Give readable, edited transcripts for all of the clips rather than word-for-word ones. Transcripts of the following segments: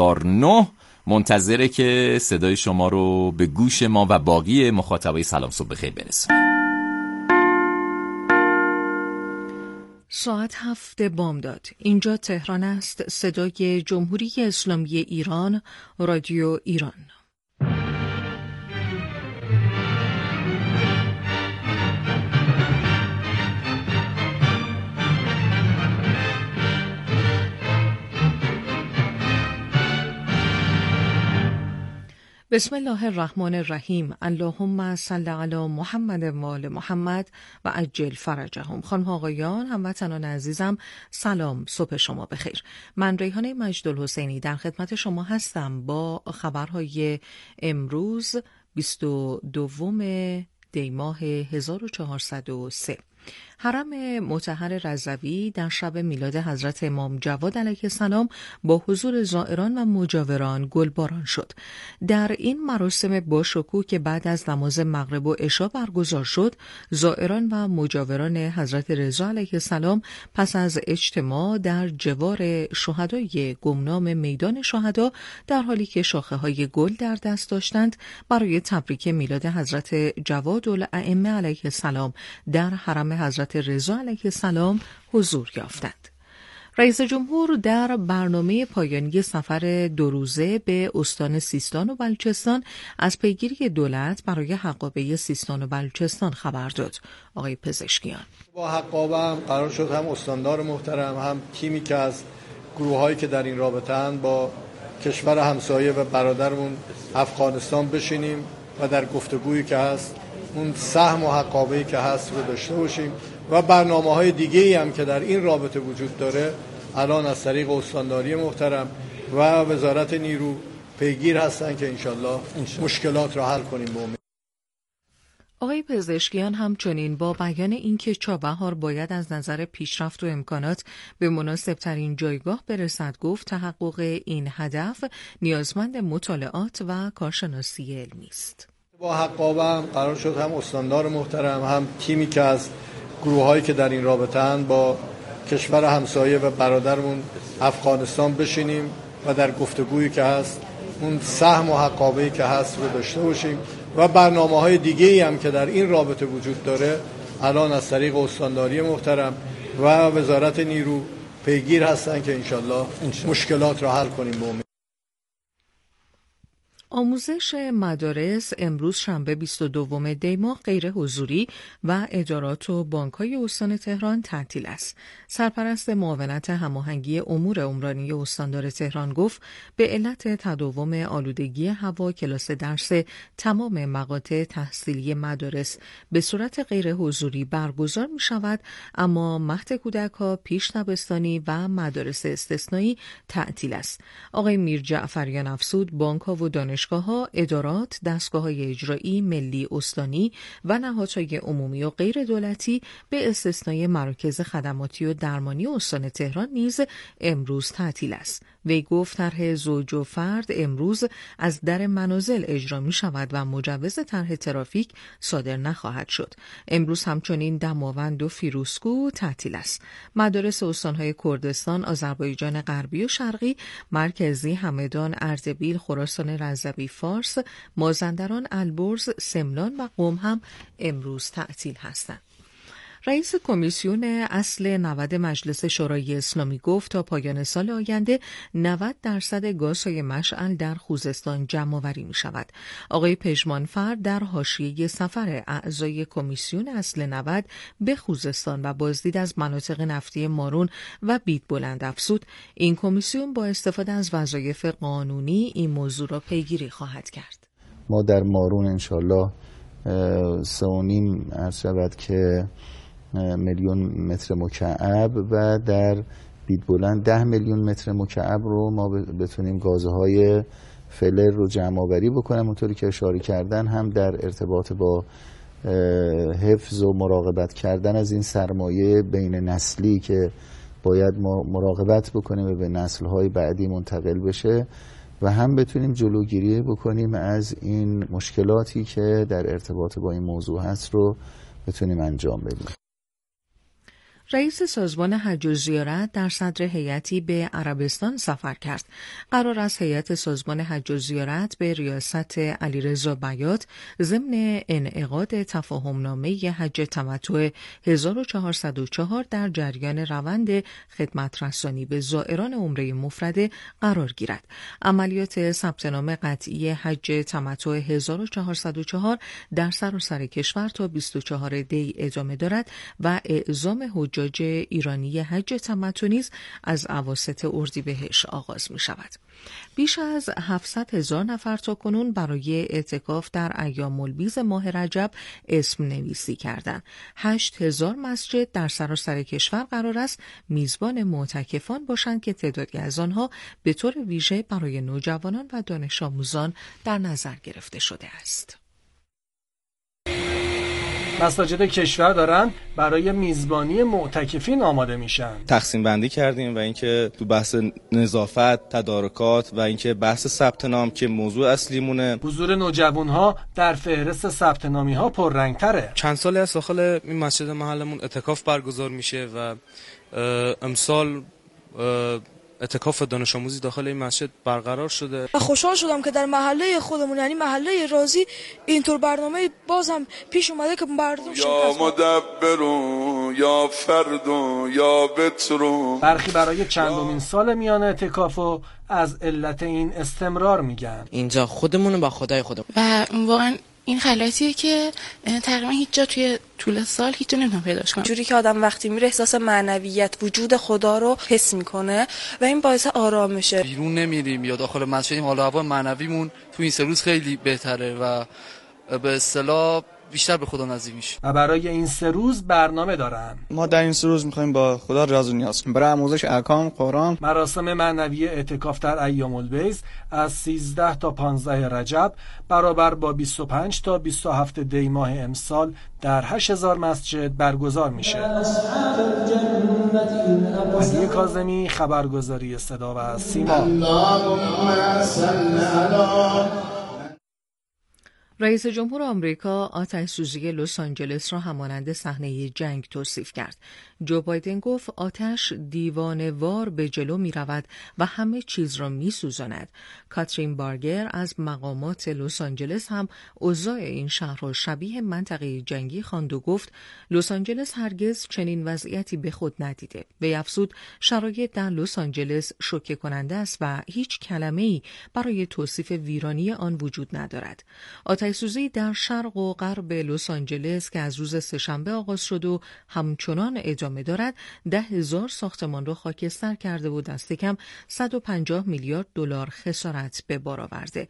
789 منتظره که صدای شما رو به گوش ما و باقی مخاطبای سلام صبح بخیر برسونیم. ساعت 7 بامداد. اینجا تهران است. صدای جمهوری اسلامی ایران، رادیو ایران. بسم الله الرحمن الرحیم. اللهم صل علی محمد و آل محمد و عجل فرجهم. خانم ها آقایان، هموطنان عزیزم، سلام، صبح شما بخیر. من ریحانه مجدالحسینی در خدمت شما هستم با خبرهای امروز 22 دی ماه 1403. حرم مطهر رضوی در شب میلاد حضرت امام جواد علیه السلام با حضور زائران و مجاوران گلباران شد. در این مراسم باشکوه که بعد از نماز مغرب و عشا برگزار شد، زائران و مجاوران حضرت رضا علیه السلام پس از اجتماع در جوار شهدای گمنام میدان شهدا در حالی که شاخه های گل در دست داشتند برای تبریک میلاد حضرت جواد الائمه علیه السلام در حرم حضرت رضا علیه السلام حضور یافتند. رئیس جمهور در برنامه پایانی سفر 2 روزه به استان سیستان و بلوچستان از پیگیری دولت برای حقابه سیستان و بلوچستان خبر داد. آقای پزشکیان: با حقابه هم قرار شد هم استاندار محترم هم تیمی که از گروه‌هایی که در این رابطه اند با کشور همسایه و برادرمون افغانستان بشینیم و در گفتگویی که هست اون سهم و حقابه‌ای که هست رو داشته باشیم و برنامه‌های دیگه‌ای هم که در این رابطه وجود داره الان از طریق استانداری محترم و وزارت نیرو پیگیر هستن که انشالله مشکلات رو حل کنیم. آقای پزشکیان همچنین با بیان اینکه چابهار باید از نظر پیشرفت و امکانات به مناسبترین جایگاه برسد گفت تحقق این هدف نیازمند مطالعات و کارشناسی علمی است. با حقابه هم قرار شد هم استاندار محترم هم تیمی که از گروه‌هایی که در این رابطه اند با کشور همسایه و برادرمون افغانستان بشینیم و در گفتگویی که هست اون سهم و حقابه‌ای که هست رو داشته باشیم و برنامه‌های دیگه‌ای هم که در این رابطه وجود داره الان از طریق استانداری محترم و وزارت نیرو پیگیر هستن که انشالله مشکلات رو حل کنیم. آموزش مدارس امروز شنبه 22 دی ماه غیر حضوری و ادارات و بانک‌های استان تهران تعطیل است. سرپرست معاونت هماهنگی امور عمرانی استاندار تهران گفت به علت تداوم آلودگی هوا کلاس درس تمام مقاطع تحصیلی مدارس به صورت غیر حضوری برگزار می شود، اما مهد کودک‌ها، پیش دبستانی و مدارس استثنایی تعطیل است. آقای میر جعفریان افزود بانک‌ها و دانشگاه‌ها، ادارات، دستگاه‌های اجرایی، ملی، استانی و نهادهای عمومی و غیر دولتی به استثنای مراکز خدماتی و درمانی استان تهران نیز امروز تعطیل است. وی گفت طرح زوج و فرد امروز از در منازل اجرا می شود و مجوز طرح ترافیک صادر نخواهد شد. امروز همچنین دماوند و فیروزکوه تعطیل است. مدارس استان‌های کردستان، آذربایجان غربی و شرقی، مرکزی، همدان، اردبیل، خراسان رضوی، فارس، مازندران، البرز، سمنان و قم هم امروز تعطیل هستند. رئیس کمیسیون اصل 90 مجلس شورای اسلامی گفت تا پایان سال آینده 90% گازهای مشعل در خوزستان جمع‌آوری می شود. آقای پژمانفر در حاشیه سفر اعضای کمیسیون اصل 90 به خوزستان و بازدید از مناطق نفتی مارون و بیدبلند افزود این کمیسیون با استفاده از وظایف قانونی این موضوع را پیگیری خواهد کرد. ما در مارون انشالله 3.5 عرض شود که میلیون متر مکعب و در بیدبلند 10 میلیون متر مکعب رو ما بتونیم گازهای فلر رو جمع آوری بکنیم. اونطوری که اشاره کردن هم در ارتباط با حفظ و مراقبت کردن از این سرمایه بین نسلی که باید ما مراقبت بکنیم و به نسل‌های بعدی منتقل بشه و هم بتونیم جلوگیری بکنیم از این مشکلاتی که در ارتباط با این موضوع هست رو بتونیم انجام بدیم. رئیس سازمان حج و زیارت در صدر هیئتی به عربستان سفر کرد. قرار است هیئت سازمان حج و زیارت به ریاست علیرضا بیات ضمن انعقاد تفاهمنامه حج تمتع 1404 در جریان روند خدمت رسانی به زائران عمره مفرده قرار گیرد. عملیات ثبت نام قطعی حج تمتع 1404 در سراسر کشور تا 24 دی ادامه دارد و اعزام حجاج ایرانی حج تمتع نیز از اواسط اردیبهشت آغاز می شود. بیش از 700,000 نفر تاکنون برای اعتکاف در ایام البیض ماه رجب اسم نویسی کردند. 8,000 مسجد در سراسر کشور قرار است میزبان معتکفان باشند که تعدادی از آنها به طور ویژه برای نوجوانان و دانش آموزان در نظر گرفته شده است. مساجد کشور دارن برای میزبانی معتکفین آماده میشن. تقسیم بندی کردیم و اینکه تو بحث نظافت، تدارکات و اینکه بحث ثبت نام که موضوع اصلی مونه. حضور نوجوان‌ها در فهرست ثبت نامی‌ها پررنگ‌تره. چند سالی از داخل این مسجد محلمون اعتکاف برگزار میشه و امسال اعتکاف دانش آموزی داخل این مسجد برقرار شده. و خوشحال شدم که در محله خودمون یعنی محله رازی اینطور برنامه باز هم پیش اومده که مردم یا مدبرون یا فردون یا بترون. برخی برای چندمین سال میان اعتکاف و از علت این استمرار میگن. اینجا خودمون با خدای خودمون و واقعا این خلایتیه که تقریبا هیچ جا توی طول سال هیچ جا نمیتونم پیداش کنم. جوری که آدم وقتی میره احساس معنویت وجود خدا رو حس میکنه و این باعث آرامشه. بیرون نمیریم یا داخل مسجدیم، حال و هوا معنویمون تو این 3 روز خیلی بهتره و به اصطلاح بیشتر به خدا نزدیک میشه. و برای این 3 روز برنامه دارن. ما در این 3 روز میخوایم با خدا راز و نیاز کنیم برای آموزش احکام قرآن. مراسم معنوی اعتکاف در ایام البیض از 13 تا 15 رجب برابر با 25 تا 27 دی ماه امسال در 8000 مسجد برگزار میشه. علی کاظمی، خبرگزاری صدا و سیما. رئیس جمهور آمریکا آتش‌سوزی لس آنجلس را همانند صحنه جنگ توصیف کرد. جو بایدن گفت آتش دیوانه‌وار به جلو می رود و همه چیز را می سوزاند. کاترین بارگر از مقامات لس آنجلس هم اوضاع این شهر را شبیه منطقه جنگی خواند و گفت لس آنجلس هرگز چنین وضعیتی به خود ندیده. وی افزود شرایط در لس آنجلس شوکه کننده است و هیچ کلمه‌ای برای توصیف ویرانی آن وجود ندارد. آتش‌سوزی در شرق و غرب لس آنجلس که از روز سه‌شنبه آغاز شد و همچنان ادامه دارد 10,000 ساختمان را خاکستر کرده و دست کم 150 میلیارد دلار خسارت به بار آورده.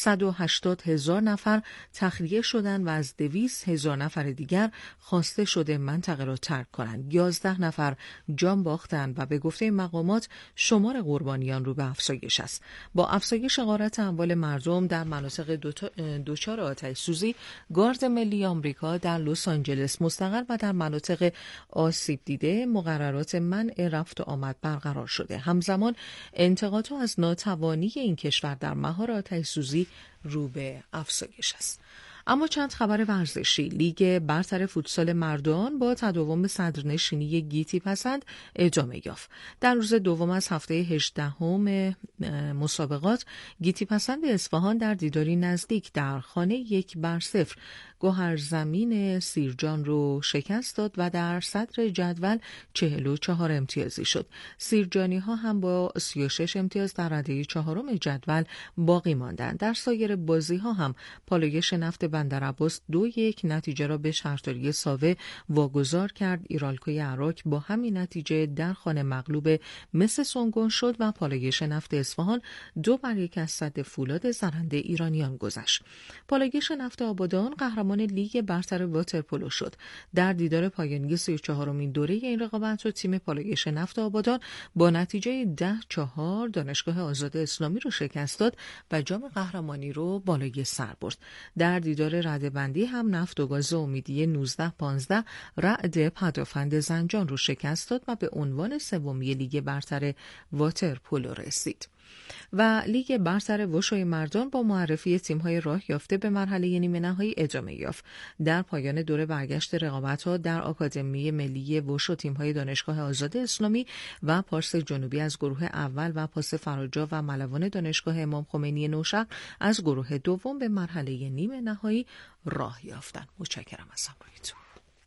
180,000 نفر تخلیه شدند و از 200,000 نفر دیگر خواسته شده منطقه را ترک کنند. 11 نفر جان باختند و به گفته مقامات شمار قربانیان رو به افزایش است. با افزایش غارت اموال مردم در مناطق دچار آتش‌سوزی، گارد ملی آمریکا در لس آنجلس مستقر و در مناطق آسیب دیده مقررات منع رفت و آمد برقرار شده. همزمان انتقادها از ناتوانی این کشور در مهار آتش‌سوزی رو به افزایش است. اما چند خبر ورزشی. لیگ برتر فوتسال مردان با تداوم صدرنشینی گیتی پسند ادامه یافت. در روز دوم از هفته 18 مسابقات گیتی پسند اصفهان در دیداری نزدیک در خانه 1-0 گوهرزمین سیرجان رو شکست داد و در صدر جدول 44 امتیازی شد. سیرجانی ها هم با 36 امتیاز در رده 4 جدول باقی ماندند. در سایر بازی ها هم پالایش نفت بندرعباس 2-1 نتیجه را به شهرداری ساوه واگذار کرد. ایرالکوی عراق با همین نتیجه در خانه مغلوب مس سونگون شد و پالایش نفت اصفهان 2-1 از سد فولاد زرنده ایرانیان گذشت. پالایش نفت آبادان قهرمان لیگ برتر واترپولو شد. در دیدار پایانی 34مین دوره این رقابت تیم پالایش نفت آبادان با نتیجه 10-4 دانشگاه آزاد اسلامی رو شکست داد و جام قهرمانی رو بالای سر برد. در دیدار رده‌بندی هم نفت و گاز امیدیه 19-15 رعد پدافند زنجان رو شکست داد و به عنوان سومی لیگ برتر واترپولو رسید. و لیگ برتر وشوی مردان با معرفی تیم‌های راه یافته به مرحله نیمه نهایی ادامه یافت. در پایان دوره برگشت رقابت‌ها در آکادمی ملی وشو تیم‌های دانشگاه آزاد اسلامی و پارس جنوبی از گروه اول و پاس فراجا و ملوان دانشگاه امام خمینی نوشهر از گروه دوم به مرحله نیمه نهایی راه یافتند. متشکرم از همراهیتون.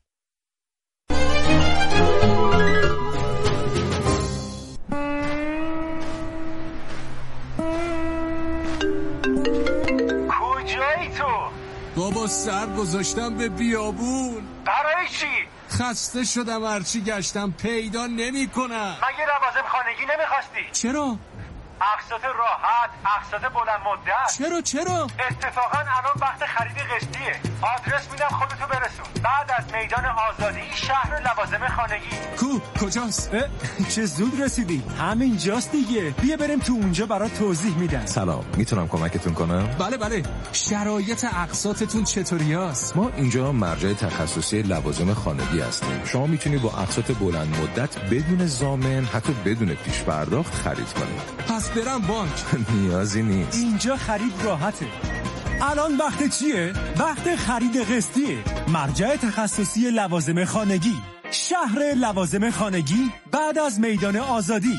کجایی تو؟ بابا سر گذاشتم به بیابون. برای چی؟ خسته شدم، هرچی گشتم پیدا نمی کنم. مگه لوازم خانگی نمیخواستی؟ چرا؟ اقساط راحت، اقساط بلند مدت. چرا؟ اتفاقا الان وقت خرید قسطیه. آدرس میدم خودتو برسون. بعد از میدان آزادی شهر لوازم خانگی. کجاست؟ چه زود رسیدی. همین جاست دیگه. بیا بریم تو اونجا برات توضیح میدم. سلام، میتونم کمکتون کنم؟ بله. شرایط اقساطتون چطوریاست؟ ما اینجا مرجع تخصصی لوازم خانگی هستیم. شما میتونی با اقساط بلند مدت بدون ضامن، حتی بدون پیش پرداخت خرید کنید. پس برم بانک؟ نیازی نیست. اینجا خرید راحته. الان وقت چیه؟ وقت خرید قسطیه. مرجع تخصصی لوازم خانگی، شهر لوازم خانگی بعد از میدان آزادی.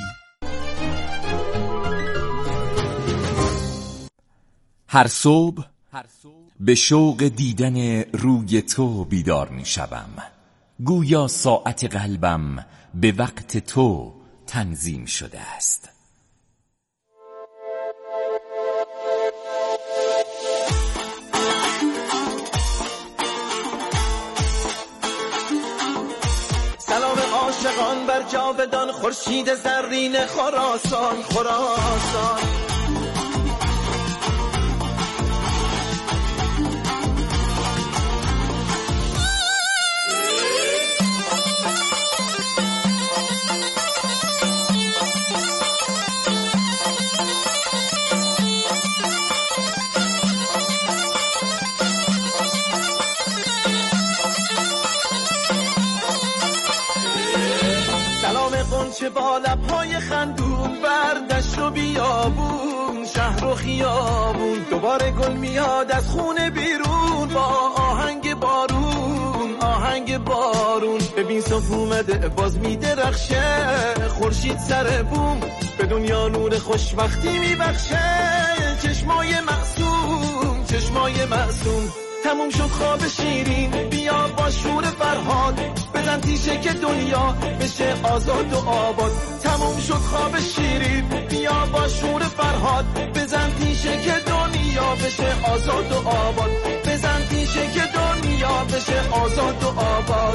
هر صبح به شوق دیدن روی تو بیدار می شوم. گویا ساعت قلبم به وقت تو تنظیم شده است. سلام عاشقان بر جاودان، خورشید زرین خراسان. چه با لب‌های خندون بردشت و بیابون، شهر و خیابون، دوباره گل میاد از خونه بیرون با آهنگ بارون. ببین صبح اومده باز میدرخشه، خورشید سر بوم به دنیا نور خوشبختی میبخشه. چشمای معصوم تموم شد خواب شیرین، بیا با شور فرهاد بزن تیشه که دنیا بشه آزاد و آباد. تموم شد خواب شیرین، بیا با شور فرهاد بزن تیشه که دنیا بشه آزاد و آباد. بزن تیشه که دنیا بشه آزاد و آباد.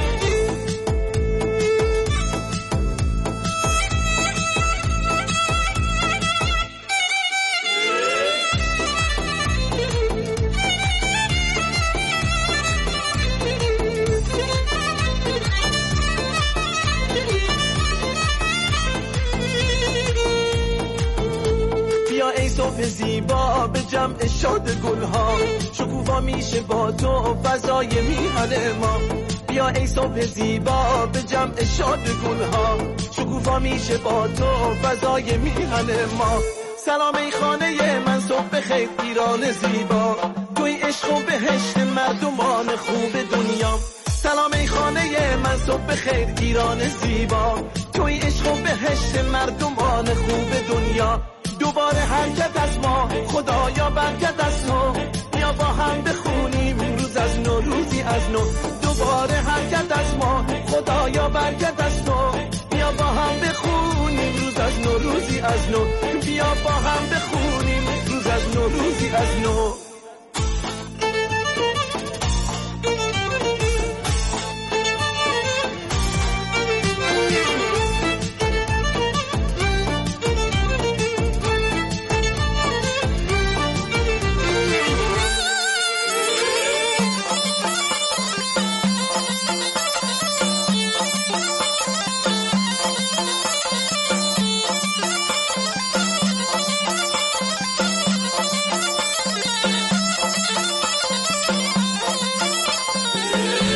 صبح زیبا به جمع شاد گلها، شکوفا میشه با تو فضای میهن ما. بیا ای صبح زیبا به جمع شاد گلها، شکوفا میشه با تو فضای میهن ما. سلام ای خانه من، صبح بخیر ایران زیبا، توی عشق و بهشت مردمان خوب دنیا. سلام ای خانه من، صبح بخیر ایران زیبا، توی عشق و بهشت مردمان خوب دنیا. دوباره حرکت از ما، خدایا برکت از تو، بیا با هم بخونیم روز از نو، روزی از نو. دوباره حرکت از ما، خدایا برکت از تو، بیا با هم بخونیم روز از نو، روزی از نو. بیا با هم بخونیم روز از نو، روزی از نو.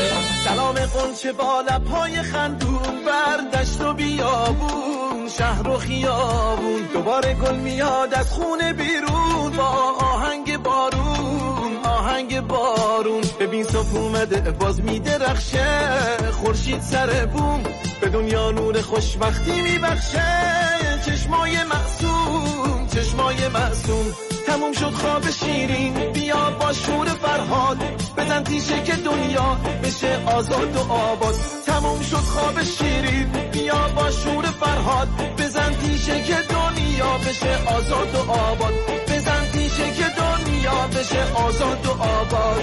چه با لب‌های خندون بردشت و بیابون، شهر و و خیابون، دوباره گل میاد از خونه بیرون با آهنگ بارون، آهنگ بارون. ببین صبح اومده باز میدرخشه، خورشید سر بوم به دنیا نور خوشبختی میبخشه. چشمای معصوم، چشمای معصوم. تموم شد خواب شیرین، بیا با شور فرهاد بزن تیشه که دنیا بشه آزاد و آباد. تموم شد خواب شیرین، بیا با شور فرهاد بزن تیشه که دنیا بشه آزاد و آباد. بزن تیشه که دنیا بشه آزاد و آباد.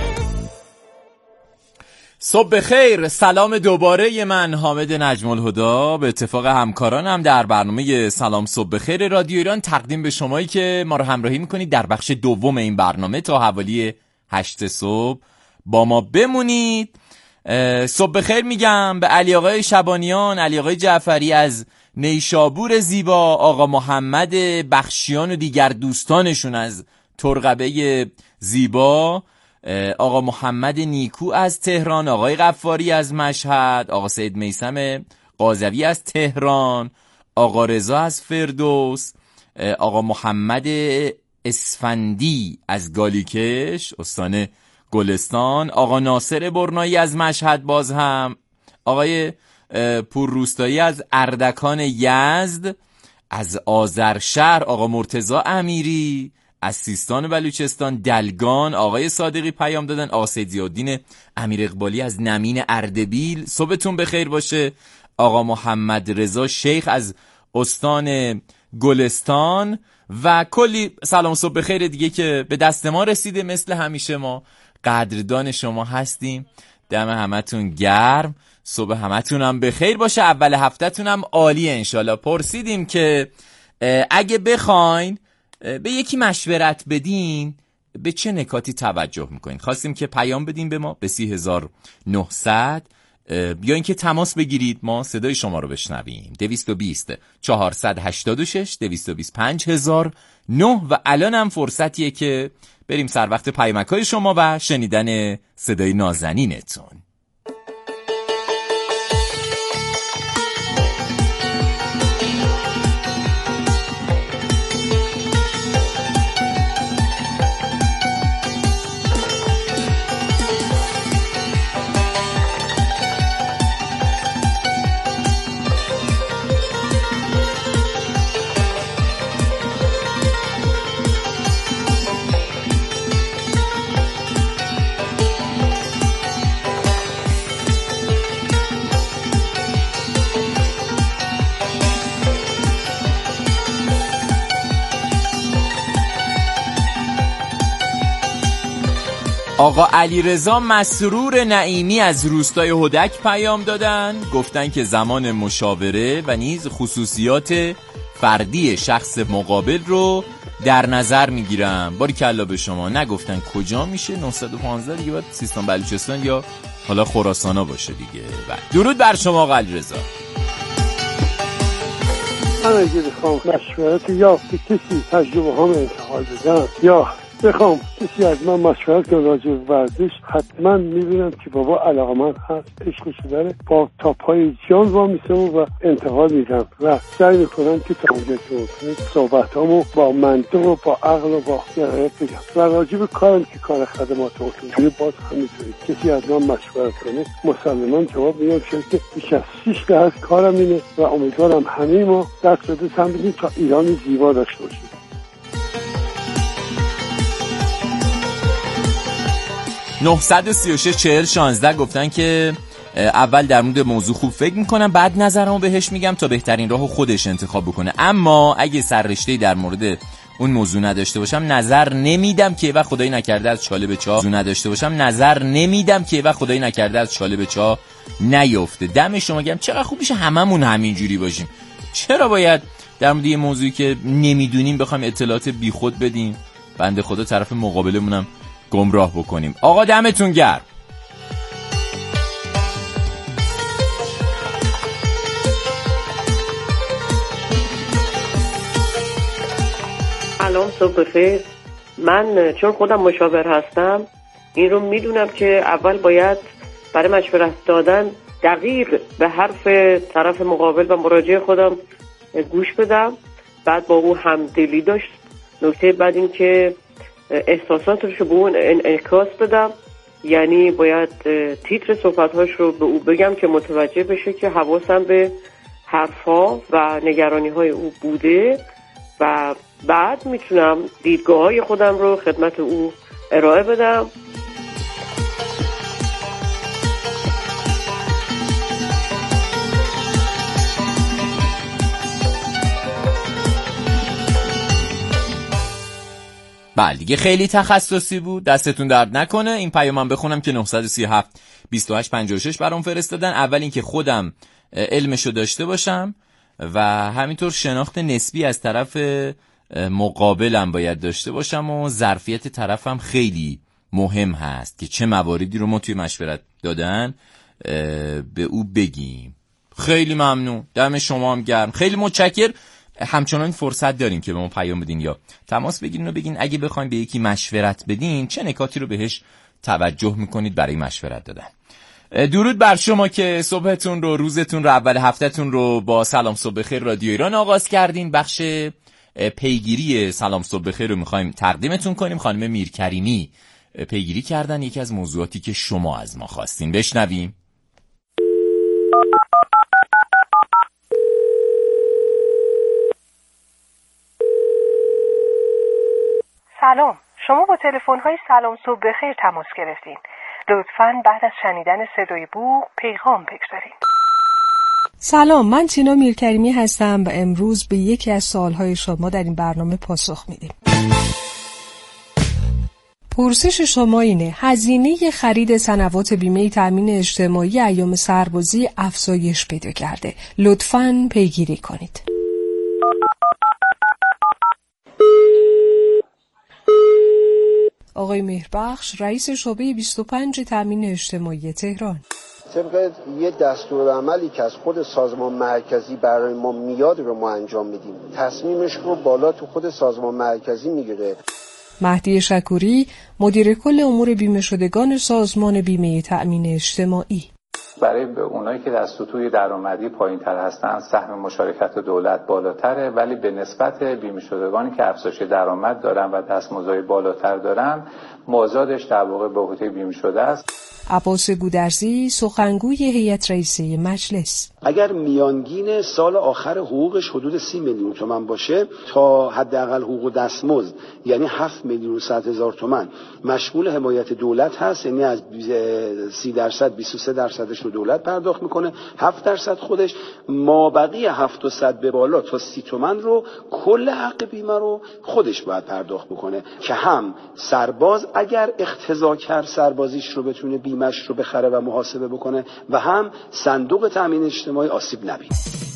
صبح بخیر، سلام دوباره. من حامد نجم الهدی به اتفاق همکارانم در برنامه سلام صبح بخیر رادیو ایران تقدیم به شمایی که ما رو همراهی میکنید در بخش دوم این برنامه تا حوالی 8 صبح با ما بمونید. صبح بخیر میگم به علی آقای شبانیان، علی آقای جعفری از نیشابور زیبا، آقا محمد بخشیان و دیگر دوستانشون از ترقبه زیبا، آقا محمد نیکو از تهران، آقای غفاری از مشهد، آقا سید میثم قاضوی از تهران، آقا رضا از فردوس، آقا محمد اسفندی از گالیکش استان گلستان، آقا ناصر برنایی از مشهد، باز هم آقای پور روستایی از اردکان یزد، از آذرشهر آقا مرتضی امیری، از سیستان و بلوچستان دلگان آقای صادقی پیام دادن، آقا سید ضیاءالدین امیر اقبالی از نمین اردبیل صبحتون بخیر باشه، آقا محمد رضا شیخ از استان گلستان و کلی سلام صبح بخیر دیگه که به دست ما رسیده. مثل همیشه ما قدردان شما هستیم. دم همتون گرم، صبح همتون هم بخیر باشه، اول هفتهتون هم عالیه انشالله. پرسیدیم که اگه بخواین به یکی مشورت بدین به چه نکاتی توجه میکنین؟ خواستیم که پیام بدین به ما به 3900 یا اینکه تماس بگیرید ما صدای شما رو بشنویم. 220 486 220 5009 و الان هم فرصتیه که بریم سر وقت پیامک‌های شما و شنیدن صدای نازنینتون. آقا علیرضا مسرور نعیمی از روستای هدک پیام دادن، گفتن که زمان مشاوره و نیز خصوصیات فردی شخص مقابل رو در نظر میگیرم. باریکلا به شما. نگفتن کجا میشه 915 دیگه، باید سیستان بلوچستان یا حالا خراسانا باشه دیگه. درود بر شما آقا علیرضا. من اگه بخوام مشورت یا کسی تجربه هم انتقال بدم یا بخوام کسی از من مشورت کنه راجع به ورزش، حتما میبینم که بابا علاقه‌مند هست، عشقش داره، با تا پای جان وامیستم و انتقال میدم و سعی میکنم که تا اونجا که ممکنه صحبتامو با منطق و با عقل و با درایت بگم. و راجع به کارم که کار خدمات اتومبیلی باز همینطوری، کسی از من مشورت کنه مسلماً جواب میدم که بیش از 6 دهه کارم اینه و امیدوارم همه ما دست به دست هم بدیم تا ایران زیبا داشته باشیم. 936-40-16 گفتن که اول در مورد موضوع خوب فکر میکنم، بعد نظرمو بهش میگم تا بهترین راهو خودش انتخاب بکنه. اما اگه سررشته‌ای در مورد اون موضوع نداشته باشم نظر نمیدم که و خدایی نکرده از چاله به چاه نیفته. دم شما گرم. چقدر خوب میشه هممون همینجوری باشیم. چرا باید در مورد یه موضوعی که نمیدونیم بخوایم اطلاعات بیخود بدیم، بنده خدا طرف مقابلمونم گمراه بکنیم. آقا دمتون گرم. سلام صبح بخیر. من چون خودم مشاور هستم این رو میدونم که اول باید برای مشورت دادن دقیق به حرف طرف مقابل و مراجع خودم گوش بدم. بعد با او همدلی داشت. نکته بعد این که احساساتش رو به اون انعکاس بدم، یعنی باید تیتر صحبت‌هاش رو به او بگم که متوجه بشه که حواسم به حرفا و نگرانی‌های او بوده و بعد میتونم دیدگاه‌های خودم رو خدمت او ارائه بدم. بله دیگه خیلی تخصصی بود، دستتون درد نکنه. این پیامم بخونم که 937 28 56 برام فرستادن. اول اینکه خودم علمشو داشته باشم و همینطور شناخت نسبی از طرف مقابلم باید داشته باشم و ظرفیت طرفم خیلی مهم هست که چه مواردی رو ما توی مشورت دادن به او بگیم. خیلی ممنون، دم شما هم گرم، خیلی متشکر. همچنان فرصت داریم که به ما پیام بدین یا تماس بگیرین و بگین اگه بخوایم به یکی مشورت بدین چه نکاتی رو بهش توجه میکنید برای مشورت دادن. درود بر شما که صبحتون رو، روزتون رو، اول هفتهتون رو با سلام صبح بخیر رادیو ایران آغاز کردین. بخش پیگیری سلام صبح بخیر رو میخوایم تقدیمتون کنیم. خانم میرکریمی پیگیری کردن یکی از موضوعاتی که شما از ما خواستین. بشنویم. سلام، شما با تلفن‌های سلام صبح بخیر تماس گرفتین. لطفاً بعد از شنیدن صدای بوق پیغام بگذارید. سلام، من تینا میرکریمی هستم و امروز به یکی از سوال‌های شما در این برنامه پاسخ میدیم. پرسش شما اینه: هزینه خرید سنوات بیمه تامین اجتماعی ایام سربازی افزایش پیدا کرده. لطفاً پیگیری کنید. آقای مهربخش، رئیس شعبه 25 تامین اجتماعی تهران. طبق یه دستورالعملی که از خود سازمان مرکزی برای ما میاد رو ما انجام میدیم. تصمیمش رو بالا تو خود سازمان مرکزی میگیره. مهدی شکوری، مدیر کل امور بیمه شدگان سازمان بیمه تامین اجتماعی. برای اونایی که در سطوح درآمدی پایین‌تر هستن سهم مشارکت دولت بالاتره، ولی به نسبت بیمه شدگانی که افزایش درآمد دارن و دستمزدهای بالاتر دارن مازادش در واقع به عهده بیمه شده است. عباس گودرزی، سخنگوی هیئت رئیسه مجلس. اگر میانگین سال آخر حقوقش حدود 30 میلیون تومان باشه تا حداقل حقوق دستمزد یعنی 7 میلیون و 100 هزار تومان مشمول حمایت دولت هست، یعنی از 30% 23% رو دولت پرداخت میکنه، 7% خودش، مابقی 700 به بالا تا 30 تومان رو کل حق بیمه رو خودش باید پرداخت میکنه که هم سرباز اگر اقتضا کرد سربازیش رو بتونه بیمه‌اش رو بخره و محاسبه بکنه و هم صندوق تامین اجتماعی آسیب نبینه.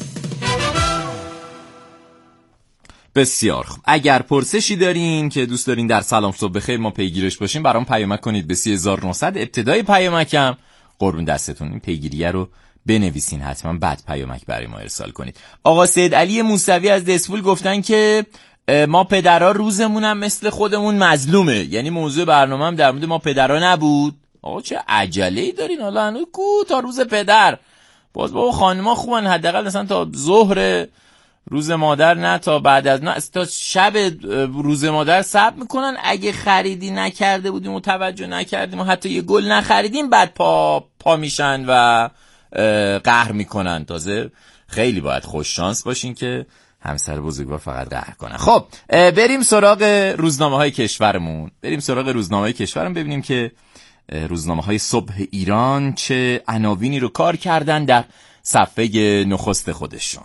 بسیار خوب. اگر پرسشی دارین که دوست دارین در سلام صبح بخیر ما پیگیرش باشیم برام پیامک کنید به 3900. ابتدای پیامکم قربون دستتون این پیگیریه رو بنویسین حتما، بعد پیامک برای ما ارسال کنید. آقا سید علی موسوی از دسفول گفتن که ما پدرها روزمونم مثل خودمون مظلومه، یعنی موضوع برنامه‌ام در مورد ما پدرها نبود. آقا چه عجله‌ای دارین حالا هنوز تا روز پدر. باز بابا خانم‌ها خوبن، حداقل مثلا تا ظهر روز مادر نه تا بعد از نه تا شب روز مادر صبر میکنن. اگه خریدی نکرده بودیم و توجه نکردیم و حتی یه گل نخریدیم بعد پا میشن و قهر میکنن. تازه خیلی باید خوش شانس باشین که همسر بزرگوار فقط قهر کنن. خب بریم سراغ روزنامه‌های کشورمون. ببینیم که روزنامه‌های صبح ایران چه عناوینی رو کار کردن در صفحه نخست خودشون.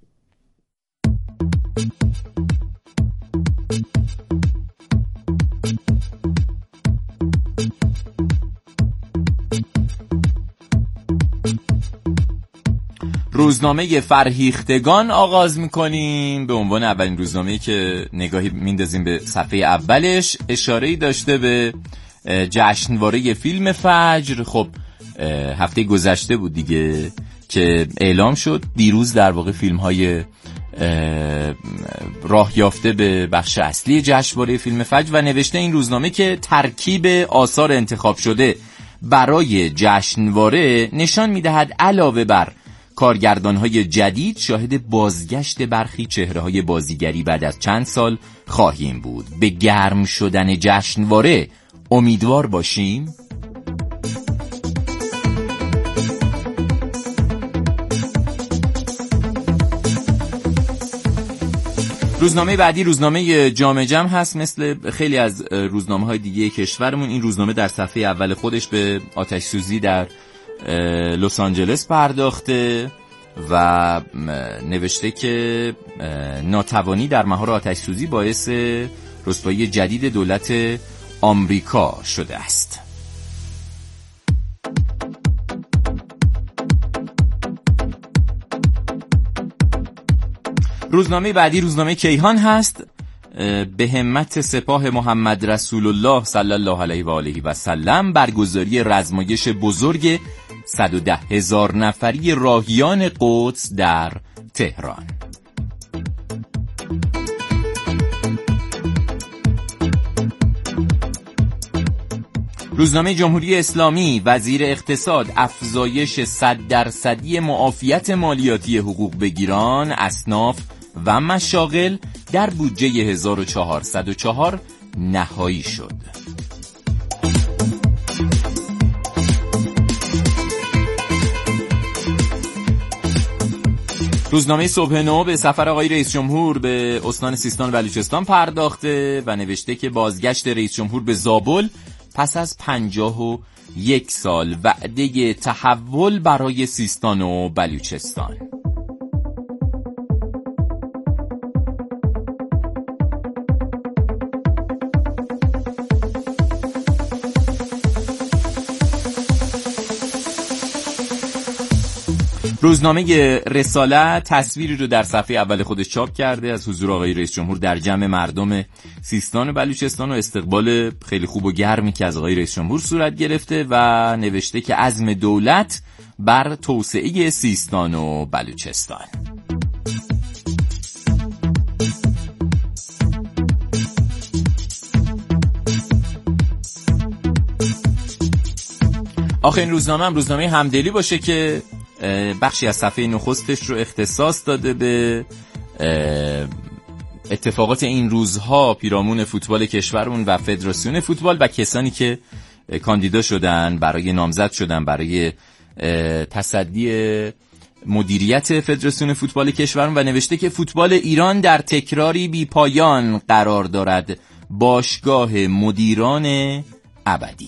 روزنامه فرهیختگان آغاز میکنیم. به عنوان اولین روزنامه‌ای که نگاهی میندازیم به صفحه اولش، اشاره‌ای داشته به جشنواره فیلم فجر. خب هفته گذشته بود دیگه که اعلام شد، دیروز در واقع فیلم‌های راه یافته به بخش اصلی جشنواره فیلم فجر و نوشته این روزنامه که ترکیب آثار انتخاب شده برای جشنواره نشان می‌دهد علاوه بر کارگردان‌های جدید شاهد بازگشت برخی چهره‌های بازیگری بعد از چند سال خواهیم بود. به گرم شدن جشنواره امیدوار باشیم. روزنامه بعدی روزنامه جامعه جمع هست. مثل خیلی از روزنامه‌های دیگه کشورمون این روزنامه در صفحه اول خودش به آتش سوزی در لس آنجلس پرداخته و نوشته که ناتوانی در مهار آتش سوزی باعث رسوایی جدید دولت آمریکا شده است. روزنامه بعدی روزنامه کیهان هست. به همت سپاه محمد رسول الله صلی الله علیه و آله و سلم برگزاری رزمایش بزرگ 110,000 نفری راهیان قدس در تهران. روزنامه جمهوری اسلامی وزیر اقتصاد افزایش 100% معافیت مالیاتی حقوق بگیران، اصناف و مشاغل در بودجه 1404 نهایی شد. روزنامه صبح نو به سفر آقای رئیس جمهور به استان سیستان و بلوچستان پرداخته و نوشته که بازگشت رئیس جمهور به زابل پس از 51 سال وعده تحول برای سیستان و بلوچستان. روزنامه رساله تصویری رو در صفحه اول خودش چاپ کرده از حضور آقای رئیس جمهور در جمع مردم سیستان و بلوچستان و استقبال خیلی خوب و گرمی که از آقای رئیس جمهور صورت گرفته و نوشته که عزم دولت بر توسعه سیستان و بلوچستان. آخه این روزنامه همدلی باشه که بخشی از صفحه نخستش رو اختصاص داده به اتفاقات این روزها پیرامون فوتبال کشورمون و فدراسیون فوتبال و کسانی که کاندیدا شدن برای نامزد شدن برای تصدی مدیریت فدراسیون فوتبال کشورمون و نوشته که فوتبال ایران در تکراری بی پایان قرار دارد، باشگاه مدیران ابدی.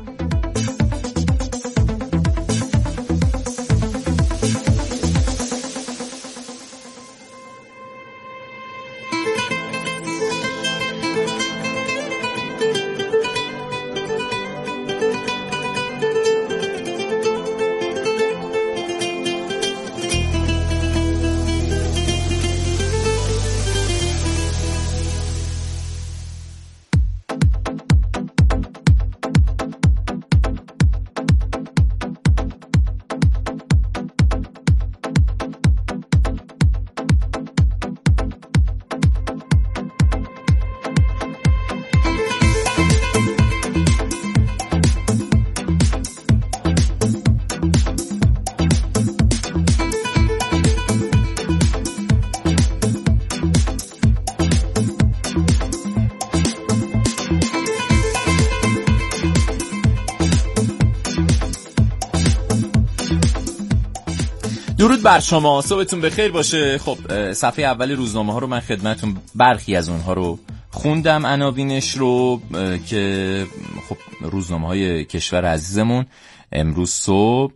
درود بر شما، صبحتون بخیر باشه. خب صفحه اول روزنامه ها رو من خدمتون برخی از اونها رو خوندم، عناوینش رو که خب روزنامه های کشور عزیزمون امروز صبح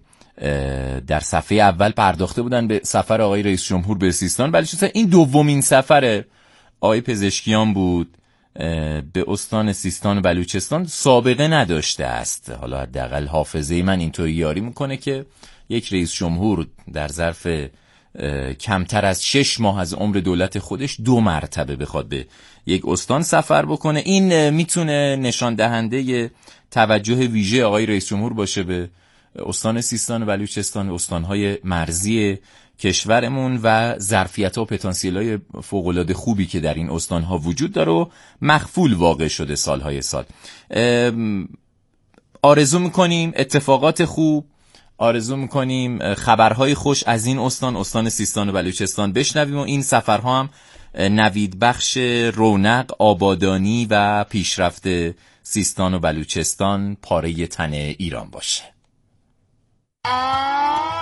در صفحه اول پرداخته بودن به سفر آقای رئیس جمهور به سیستان بلوچستان. این دومین سفر آقای پزشکیان بود به استان سیستان و بلوچستان، سابقه نداشته است. حالا حداقل حافظه من اینطوری یاری میکنه که یک رئیس جمهور در ظرف کمتر از 6 ماه از عمر دولت خودش 2 مرتبه بخواد به یک استان سفر بکنه. این میتونه نشان دهنده توجه ویژه آقای رئیس جمهور باشه به استان سیستان و بلوچستان، استانهای مرزی کشورمون و ظرفیت‌ها و پتانسیل‌های فوق‌العاده خوبی که در این استان‌ها وجود داره و مخفول واقع شده سالهای سال. آرزو می‌کنیم اتفاقات خوب، آرزو میکنیم خبرهای خوش از این استان سیستان و بلوچستان بشنویم و این سفرها هم نوید بخش رونق، آبادانی و پیشرفت سیستان و بلوچستان، پاره تن ایران باشه.